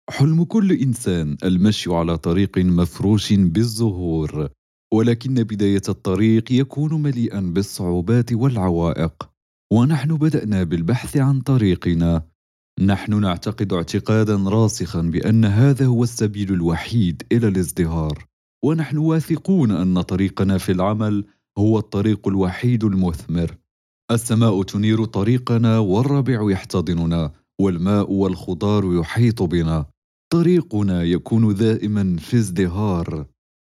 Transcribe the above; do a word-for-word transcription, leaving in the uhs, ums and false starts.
حلم كل إنسان المشي على طريق مفروش بالزهور، ولكن بداية الطريق يكون مليئا بالصعوبات والعوائق. ونحن بدأنا بالبحث عن طريقنا. نحن نعتقد اعتقادا راسخا بأن هذا هو السبيل الوحيد إلى الازدهار، ونحن واثقون أن طريقنا في العمل هو الطريق الوحيد المثمر. السماء تنير طريقنا، والربيع يحتضننا، والماء والخضار يحيط بنا. طريقنا يكون دائما في ازدهار.